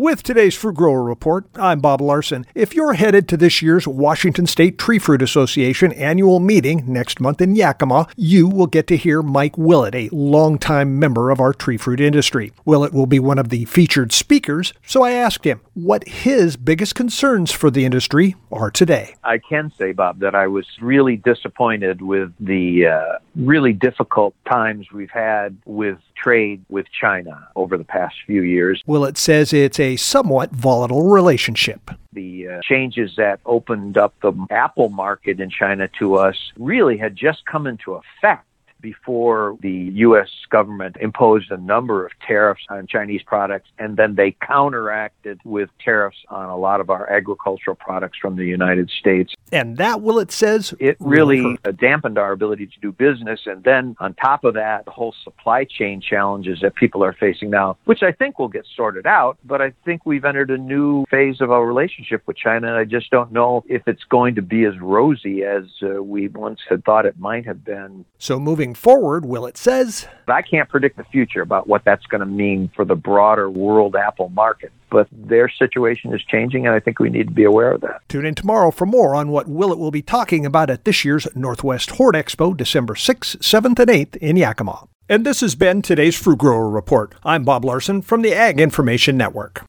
With today's Fruit Grower Report, I'm Bob Larson. If you're headed to this year's Washington State Tree Fruit Association annual meeting next month in Yakima, you will get to hear Mike Willett, a longtime member of our tree fruit industry. Willett will be one of the featured speakers, so I asked him what his biggest concerns for the industry are today. I can say, Bob, that I was really disappointed with the really difficult times we've had with trade with China over the past few years. Willett says it's a somewhat volatile relationship. The changes that opened up the apple market in China to us really had just come into effect before the U.S. government imposed a number of tariffs on Chinese products, and then they counteracted with tariffs on a lot of our agricultural products from the United States. And that, Willett says, it really dampened our ability to do business. And then on top of that, the whole supply chain challenges that people are facing now, which I think will get sorted out, but I think we've entered a new phase of our relationship with China, and I just don't know if it's going to be as rosy as we once had thought it might have been. So moving forward, Willett says, I can't predict the future about what that's going to mean for the broader world apple market, but their situation is changing, and I think we need to be aware of that. Tune in tomorrow for more on what Willett will be talking about at this year's Northwest Hort Expo, December 6th, 7th, and 8th in Yakima. And this has been today's Fruit Grower Report. I'm Bob Larson from the Ag Information Network.